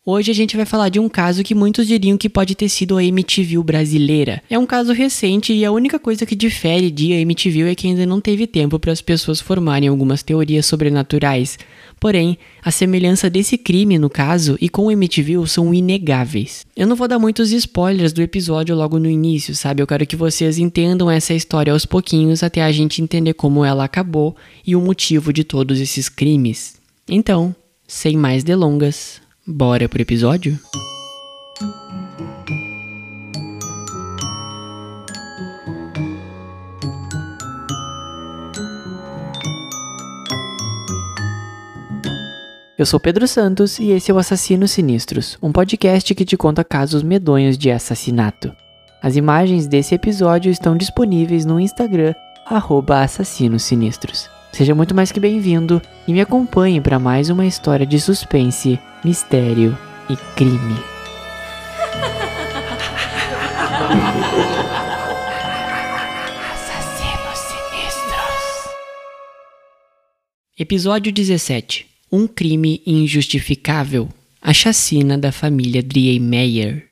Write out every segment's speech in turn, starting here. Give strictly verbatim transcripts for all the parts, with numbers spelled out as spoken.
Hoje a gente vai falar de um caso que muitos diriam que pode ter sido a M T V brasileira. É um caso recente e a única coisa que difere de a M T V é que ainda não teve tempo para as pessoas formarem algumas teorias sobrenaturais. Porém, a semelhança desse crime no caso e com o M T V são inegáveis. Eu não vou dar muitos spoilers do episódio logo no início, sabe? Eu quero que vocês entendam essa história aos pouquinhos até a gente entender como ela acabou e o motivo de todos esses crimes. Então, sem mais delongas, bora pro episódio? Eu sou Pedro Santos e esse é o Assassinos Sinistros, um podcast que te conta casos medonhos de assassinato. As imagens desse episódio estão disponíveis no Instagram, arroba Assassinos Sinistros. Seja muito mais que bem-vindo e me acompanhe para mais uma história de suspense, mistério e crime. Assassinos Sinistros. Episódio dezessete. Um crime injustificável. A chacina da família Driemeyer.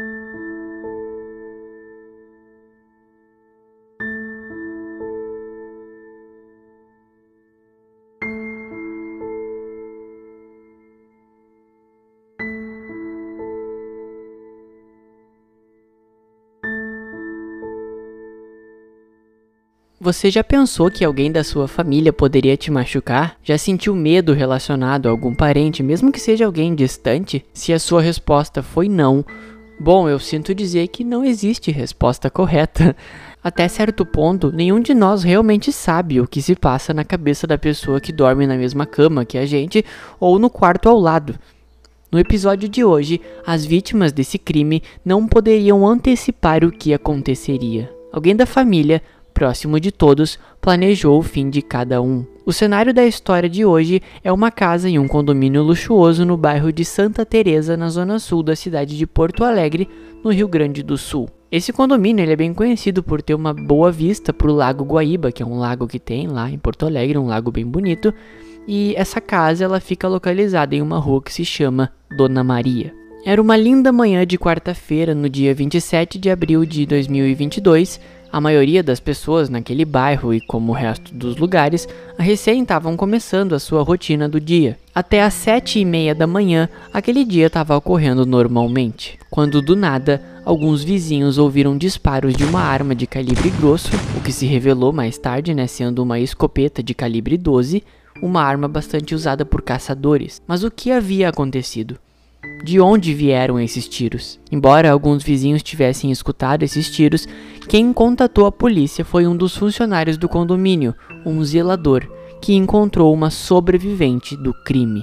Você já pensou que alguém da sua família poderia te machucar? Já sentiu medo relacionado a algum parente, mesmo que seja alguém distante? Se a sua resposta foi não, bom, eu sinto dizer que não existe resposta correta. Até certo ponto, nenhum de nós realmente sabe o que se passa na cabeça da pessoa que dorme na mesma cama que a gente ou no quarto ao lado. No episódio de hoje, as vítimas desse crime não poderiam antecipar o que aconteceria. Alguém da família, próximo de todos, planejou o fim de cada um. O cenário da história de hoje é uma casa em um condomínio luxuoso no bairro de Santa Teresa, na zona sul da cidade de Porto Alegre, no Rio Grande do Sul. Esse condomínio ele é bem conhecido por ter uma boa vista para o Lago Guaíba, que é um lago que tem lá em Porto Alegre, um lago bem bonito, e essa casa ela fica localizada em uma rua que se chama Dona Maria. Era uma linda manhã de quarta-feira, no dia vinte e sete de abril de dois mil e vinte e dois, a maioria das pessoas naquele bairro e como o resto dos lugares, recém estavam começando a sua rotina do dia. Até às sete e meia da manhã, aquele dia estava ocorrendo normalmente, quando do nada, alguns vizinhos ouviram disparos de uma arma de calibre grosso, o que se revelou mais tarde, né, sendo uma escopeta de calibre doze, uma arma bastante usada por caçadores. Mas o que havia acontecido? De onde vieram esses tiros? Embora alguns vizinhos tivessem escutado esses tiros, quem contatou a polícia foi um dos funcionários do condomínio, um zelador, que encontrou uma sobrevivente do crime.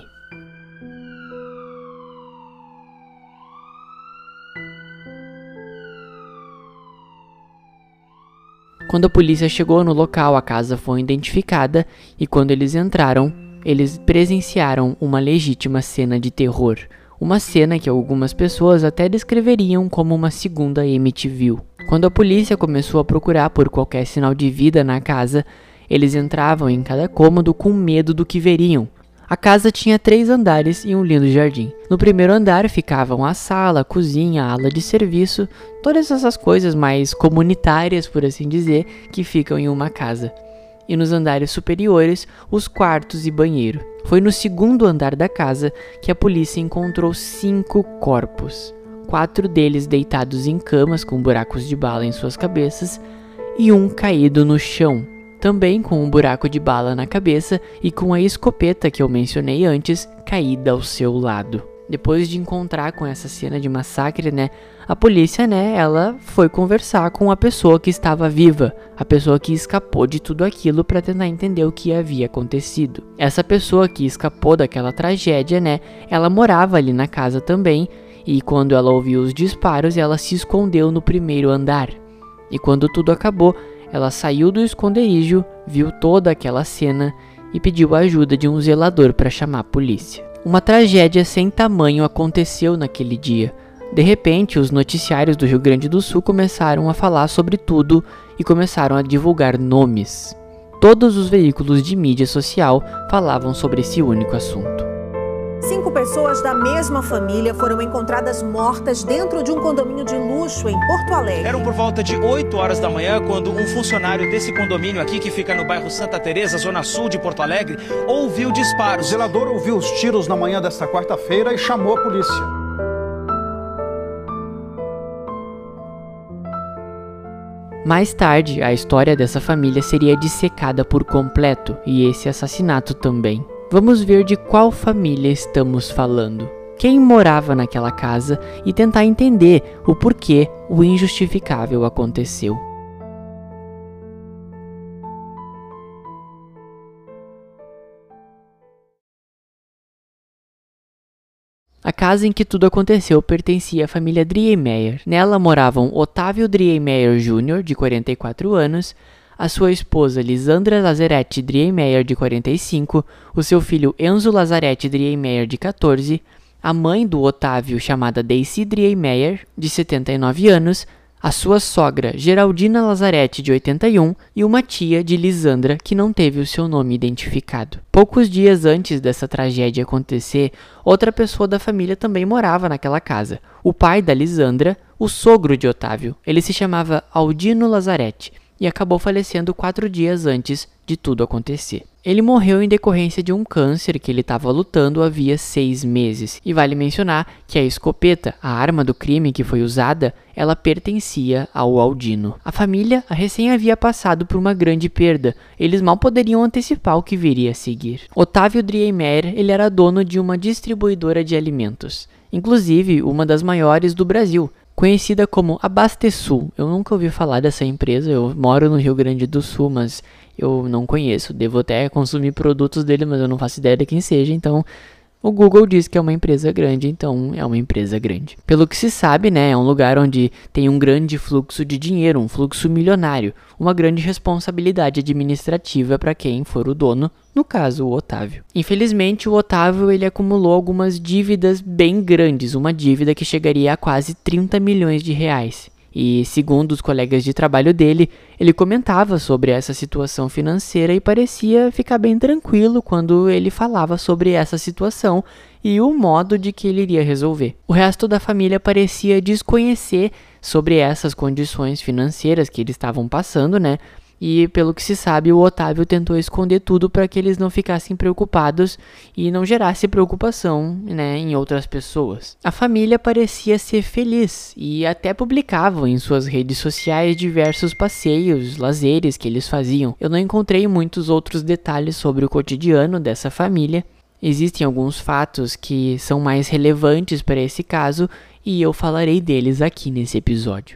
Quando a polícia chegou no local, a casa foi identificada e quando eles entraram, eles presenciaram uma legítima cena de terror. Uma cena que algumas pessoas até descreveriam como uma segunda M T V. Quando a polícia começou a procurar por qualquer sinal de vida na casa, eles entravam em cada cômodo com medo do que veriam. A casa tinha três andares e um lindo jardim. No primeiro andar ficavam a sala, a cozinha, a ala de serviço, todas essas coisas mais comunitárias, por assim dizer, que ficam em uma casa. E nos andares superiores, os quartos e banheiro. Foi no segundo andar da casa que a polícia encontrou cinco corpos. Quatro deles deitados em camas com buracos de bala em suas cabeças e um caído no chão, também com um buraco de bala na cabeça e com a escopeta que eu mencionei antes caída ao seu lado. Depois de encontrar com essa cena de massacre, né, a polícia, né, ela foi conversar com a pessoa que estava viva, a pessoa que escapou de tudo aquilo para tentar entender o que havia acontecido. Essa pessoa que escapou daquela tragédia, né, ela morava ali na casa também, e quando ela ouviu os disparos, ela se escondeu no primeiro andar. E quando tudo acabou, ela saiu do esconderijo, viu toda aquela cena e pediu a ajuda de um zelador para chamar a polícia. Uma tragédia sem tamanho aconteceu naquele dia. De repente, os noticiários do Rio Grande do Sul começaram a falar sobre tudo e começaram a divulgar nomes. Todos os veículos de mídia social falavam sobre esse único assunto. Cinco pessoas da mesma família foram encontradas mortas dentro de um condomínio de luxo em Porto Alegre. Eram por volta de oito horas da manhã quando um funcionário desse condomínio aqui, que fica no bairro Santa Teresa, zona sul de Porto Alegre, ouviu disparos. O zelador ouviu os tiros na manhã desta quarta-feira e chamou a polícia. Mais tarde, a história dessa família seria dissecada por completo, e esse assassinato também. Vamos ver de qual família estamos falando, quem morava naquela casa e tentar entender o porquê o injustificável aconteceu. A casa em que tudo aconteceu pertencia à família Driemeyer. Nela moravam Otávio Driemeyer Júnior, de quarenta e quatro anos, a sua esposa Lisandra Lazarete Driemeyer, de quarenta e cinco, o seu filho Enzo Lazarete Driemeyer, de quatorze, a mãe do Otávio, chamada Daisy Driemeyer, de setenta e nove anos, a sua sogra Geraldina Lazarete, de oitenta e um, e uma tia de Lisandra, que não teve o seu nome identificado. Poucos dias antes dessa tragédia acontecer, outra pessoa da família também morava naquela casa. O pai da Lisandra, o sogro de Otávio. Ele se chamava Aldino Lazarete e acabou falecendo quatro dias antes de tudo acontecer. Ele morreu em decorrência de um câncer que ele estava lutando havia seis meses. E vale mencionar que a escopeta, a arma do crime que foi usada, ela pertencia ao Aldino. A família a recém havia passado por uma grande perda. Eles mal poderiam antecipar o que viria a seguir. Otávio Driemeyer, ele era dono de uma distribuidora de alimentos, inclusive uma das maiores do Brasil, conhecida como Abastesul. Eu nunca ouvi falar dessa empresa, eu moro no Rio Grande do Sul, mas eu não conheço. Devo até consumir produtos dele, mas eu não faço ideia de quem seja, então o Google diz que é uma empresa grande, então é uma empresa grande. Pelo que se sabe, né, é um lugar onde tem um grande fluxo de dinheiro, um fluxo milionário, uma grande responsabilidade administrativa para quem for o dono, no caso o Otávio. Infelizmente o Otávio ele acumulou algumas dívidas bem grandes, uma dívida que chegaria a quase trinta milhões de reais. E, segundo os colegas de trabalho dele, ele comentava sobre essa situação financeira e parecia ficar bem tranquilo quando ele falava sobre essa situação e o modo de que ele iria resolver. O resto da família parecia desconhecer sobre essas condições financeiras que eles estavam passando, né? E, pelo que se sabe, o Otávio tentou esconder tudo para que eles não ficassem preocupados e não gerasse preocupação, né, em outras pessoas. A família parecia ser feliz e até publicavam em suas redes sociais diversos passeios, lazeres que eles faziam. Eu não encontrei muitos outros detalhes sobre o cotidiano dessa família. Existem alguns fatos que são mais relevantes para esse caso e eu falarei deles aqui nesse episódio.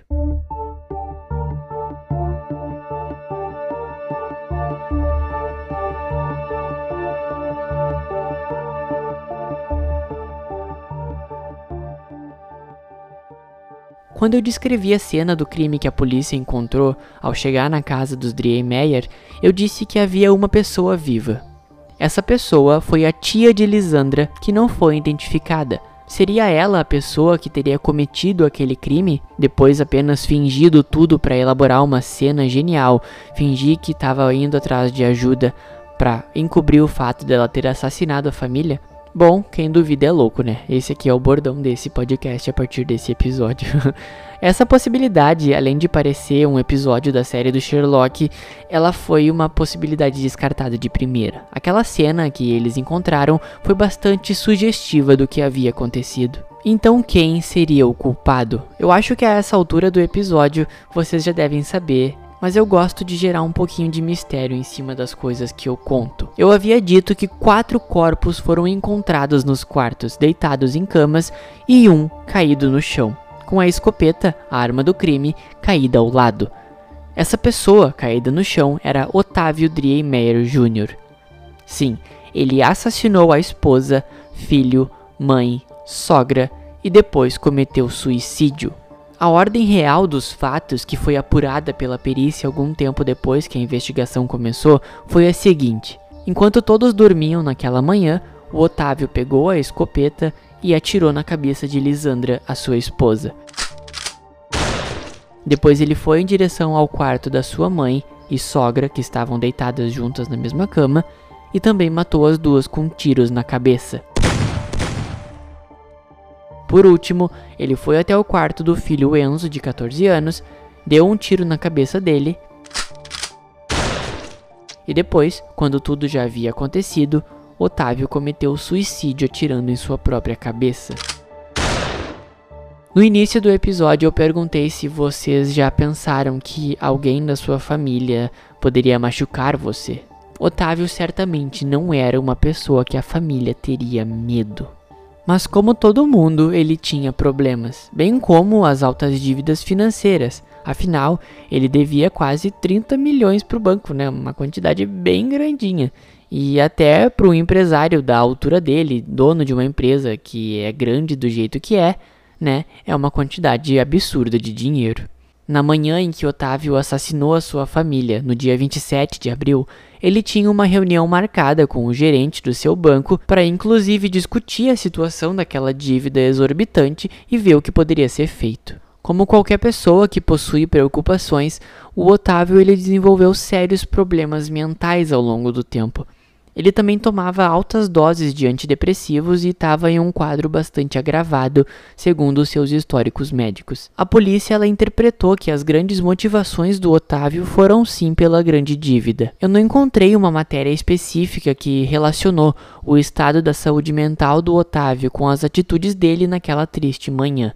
Quando eu descrevi a cena do crime que a polícia encontrou ao chegar na casa dos Driemeyer, eu disse que havia uma pessoa viva. Essa pessoa foi a tia de Lisandra, que não foi identificada. Seria ela a pessoa que teria cometido aquele crime, depois apenas fingido tudo para elaborar uma cena genial, fingir que estava indo atrás de ajuda para encobrir o fato dela ter assassinado a família? Bom, quem duvida é louco, né? Esse aqui é o bordão desse podcast a partir desse episódio. Essa possibilidade, além de parecer um episódio da série do Sherlock, ela foi uma possibilidade descartada de primeira. Aquela cena que eles encontraram foi bastante sugestiva do que havia acontecido. Então quem seria o culpado? Eu acho que a essa altura do episódio vocês já devem saber, mas eu gosto de gerar um pouquinho de mistério em cima das coisas que eu conto. Eu havia dito que quatro corpos foram encontrados nos quartos, deitados em camas, e um caído no chão, com a escopeta, a arma do crime, caída ao lado. Essa pessoa caída no chão era Otávio Driemeyer Júnior Sim, ele assassinou a esposa, filho, mãe, sogra e depois cometeu suicídio. A ordem real dos fatos, que foi apurada pela perícia algum tempo depois que a investigação começou, foi a seguinte. Enquanto todos dormiam naquela manhã, o Otávio pegou a escopeta e atirou na cabeça de Lisandra, a sua esposa. Depois ele foi em direção ao quarto da sua mãe e sogra, que estavam deitadas juntas na mesma cama, e também matou as duas com tiros na cabeça. Por último, ele foi até o quarto do filho Enzo, de quatorze anos, deu um tiro na cabeça dele e depois, quando tudo já havia acontecido, Otávio cometeu suicídio atirando em sua própria cabeça. No início do episódio eu perguntei se vocês já pensaram que alguém da sua família poderia machucar você. Otávio certamente não era uma pessoa que a família teria medo. Mas como todo mundo, ele tinha problemas, bem como as altas dívidas financeiras. Afinal, ele devia quase trinta milhões para o banco, né? Uma quantidade bem grandinha. E até para um empresário da altura dele, dono de uma empresa que é grande do jeito que é, né? É uma quantidade absurda de dinheiro. Na manhã em que Otávio assassinou a sua família, no dia vinte e sete de abril, ele tinha uma reunião marcada com o gerente do seu banco para inclusive discutir a situação daquela dívida exorbitante e ver o que poderia ser feito. Como qualquer pessoa que possui preocupações, o Otávio ele desenvolveu sérios problemas mentais ao longo do tempo. Ele também tomava altas doses de antidepressivos e estava em um quadro bastante agravado, segundo os seus históricos médicos. A polícia ela interpretou que as grandes motivações do Otávio foram sim pela grande dívida. Eu não encontrei uma matéria específica que relacionou o estado da saúde mental do Otávio com as atitudes dele naquela triste manhã.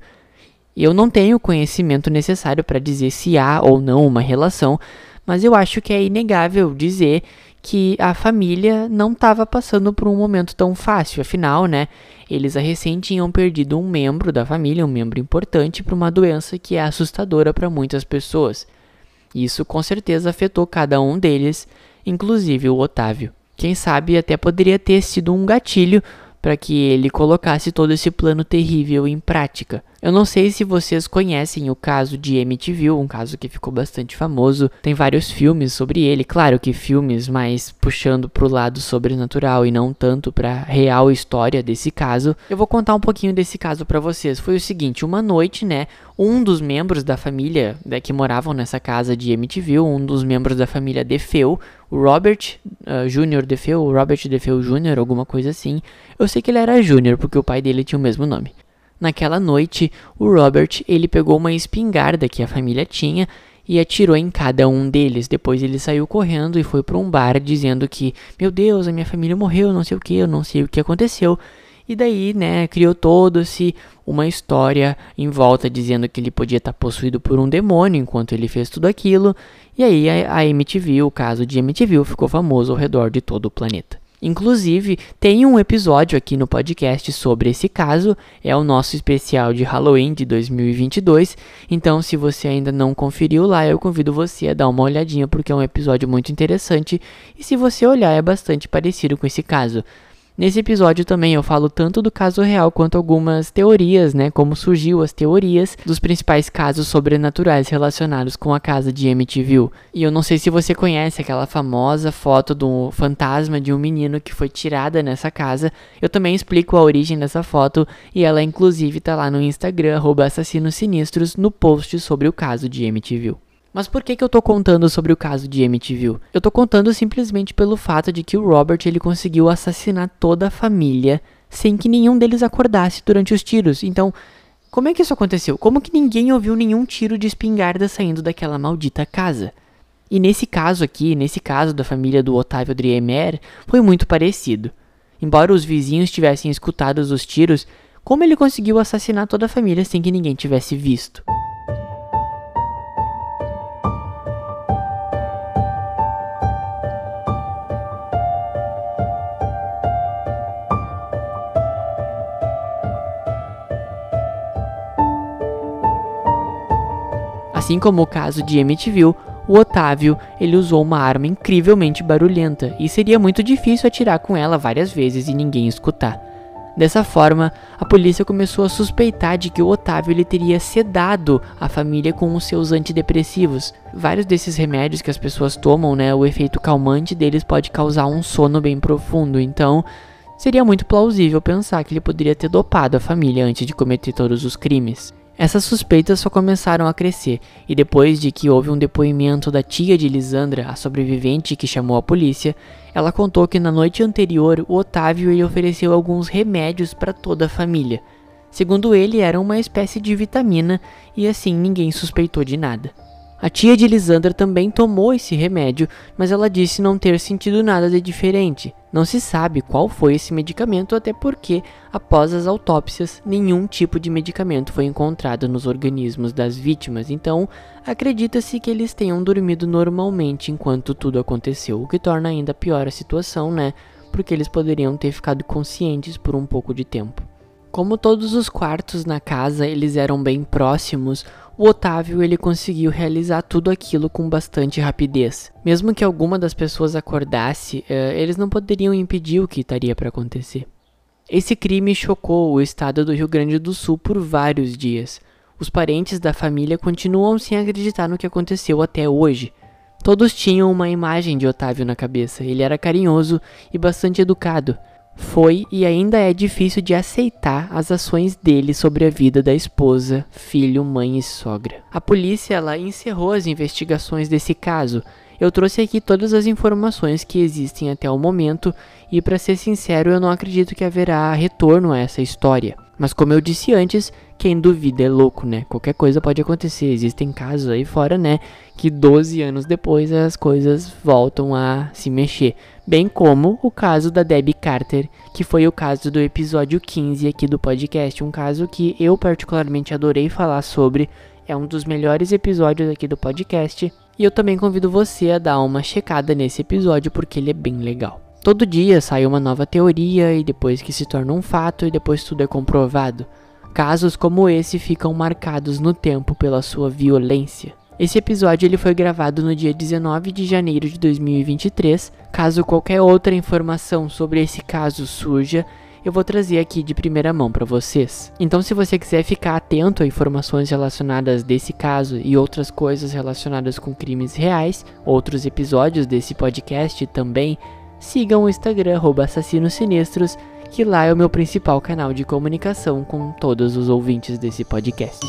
Eu não tenho conhecimento necessário para dizer se há ou não uma relação, mas eu acho que é inegável dizer que a família não estava passando por um momento tão fácil. Afinal, né, eles a recém tinham perdido um membro da família, um membro importante, para uma doença que é assustadora para muitas pessoas. Isso com certeza afetou cada um deles, inclusive o Otávio. Quem sabe até poderia ter sido um gatilho para que ele colocasse todo esse plano terrível em prática. Eu não sei se vocês conhecem o caso de Amityville, um caso que ficou bastante famoso. Tem vários filmes sobre ele, claro que filmes mais puxando pro lado sobrenatural e não tanto pra real história desse caso. Eu vou contar um pouquinho desse caso pra vocês. Foi o seguinte, uma noite, né, um dos membros da família né, que moravam nessa casa de Amityville, um dos membros da família DeFeo, o Robert uh, Júnior DeFeo, o Robert DeFeo Júnior, alguma coisa assim. Eu sei que ele era Júnior porque o pai dele tinha o mesmo nome. Naquela noite, o Robert, ele pegou uma espingarda que a família tinha e atirou em cada um deles. Depois ele saiu correndo e foi para um bar dizendo que, meu Deus, a minha família morreu, não sei o que, eu não sei o que aconteceu. E daí, né, criou todo-se uma história em volta dizendo que ele podia estar possuído por um demônio enquanto ele fez tudo aquilo. E aí a, a Amityville, o caso de Amityville, ficou famoso ao redor de todo o planeta. Inclusive, tem um episódio aqui no podcast sobre esse caso, é o nosso especial de Halloween de dois mil e vinte e dois, então se você ainda não conferiu lá, eu convido você a dar uma olhadinha porque é um episódio muito interessante e se você olhar é bastante parecido com esse caso. Nesse episódio também eu falo tanto do caso real quanto algumas teorias, né, como surgiu as teorias dos principais casos sobrenaturais relacionados com a casa de Amityville. E eu não sei se você conhece aquela famosa foto do fantasma de um menino que foi tirada nessa casa. Eu também explico a origem dessa foto e ela inclusive tá lá no Instagram, arroba assassinos sinistros, no post sobre o caso de Amityville. Mas por que que eu tô contando sobre o caso de Amityville? Eu tô contando simplesmente pelo fato de que o Robert ele conseguiu assassinar toda a família sem que nenhum deles acordasse durante os tiros. Então, como é que isso aconteceu? Como que ninguém ouviu nenhum tiro de espingarda saindo daquela maldita casa? E nesse caso aqui, nesse caso da família do Otávio Driemer, foi muito parecido. Embora os vizinhos tivessem escutado os tiros, como ele conseguiu assassinar toda a família sem que ninguém tivesse visto? Assim como o caso de Amityville, o Otávio ele usou uma arma incrivelmente barulhenta e seria muito difícil atirar com ela várias vezes e ninguém escutar. Dessa forma, a polícia começou a suspeitar de que o Otávio ele teria sedado a família com os seus antidepressivos. Vários desses remédios que as pessoas tomam, né, o efeito calmante deles pode causar um sono bem profundo, então seria muito plausível pensar que ele poderia ter dopado a família antes de cometer todos os crimes. Essas suspeitas só começaram a crescer, e depois de que houve um depoimento da tia de Lisandra, a sobrevivente que chamou a polícia, ela contou que na noite anterior o Otávio ele ofereceu alguns remédios para toda a família. Segundo ele, era uma espécie de vitamina e assim ninguém suspeitou de nada. A tia de Lisandra também tomou esse remédio, mas ela disse não ter sentido nada de diferente. Não se sabe qual foi esse medicamento, até porque, após as autópsias, nenhum tipo de medicamento foi encontrado nos organismos das vítimas, então acredita-se que eles tenham dormido normalmente enquanto tudo aconteceu, o que torna ainda pior a situação, né? Porque eles poderiam ter ficado conscientes por um pouco de tempo. Como todos os quartos na casa eles eram bem próximos, o Otávio ele conseguiu realizar tudo aquilo com bastante rapidez. Mesmo que alguma das pessoas acordasse, eh, eles não poderiam impedir o que estaria para acontecer. Esse crime chocou o estado do Rio Grande do Sul por vários dias. Os parentes da família continuam sem acreditar no que aconteceu até hoje. Todos tinham uma imagem de Otávio na cabeça. Ele era carinhoso e bastante educado. Foi e ainda é difícil de aceitar as ações dele sobre a vida da esposa, filho, mãe e sogra. A polícia ela encerrou as investigações desse caso. Eu trouxe aqui todas as informações que existem até o momento e, para ser sincero, eu não acredito que haverá retorno a essa história. Mas como eu disse antes, quem duvida é louco, né? Qualquer coisa pode acontecer. Existem casos aí fora, né? Que doze anos depois as coisas voltam a se mexer. Bem como o caso da Debbie Carter, que foi o caso do episódio quinze aqui do podcast. Um caso que eu particularmente adorei falar sobre. É um dos melhores episódios aqui do podcast. E eu também convido você a dar uma checada nesse episódio porque ele é bem legal. Todo dia sai uma nova teoria e depois que se torna um fato e depois tudo é comprovado. Casos como esse ficam marcados no tempo pela sua violência. Esse episódio ele foi gravado no dia dezenove de janeiro de dois mil e vinte e três. Caso qualquer outra informação sobre esse caso surja, eu vou trazer aqui de primeira mão para vocês. Então, se você quiser ficar atento a informações relacionadas desse caso e outras coisas relacionadas com crimes reais, outros episódios desse podcast também, sigam o Instagram arroba assassinos sinistros, que lá é o meu principal canal de comunicação com todos os ouvintes desse podcast.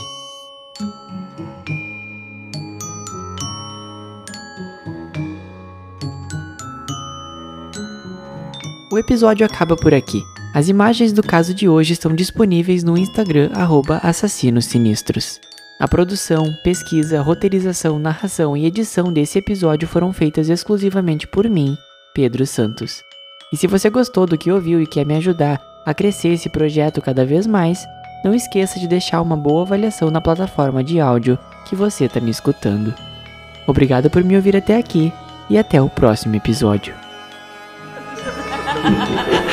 O episódio acaba por aqui. As imagens do caso de hoje estão disponíveis no Instagram arroba assassinos sinistros. A produção, pesquisa, roteirização, narração e edição desse episódio foram feitas exclusivamente por mim, Pedro Santos. E se você gostou do que ouviu e quer me ajudar a crescer esse projeto cada vez mais, não esqueça de deixar uma boa avaliação na plataforma de áudio que você está me escutando. Obrigado por me ouvir até aqui e até o próximo episódio.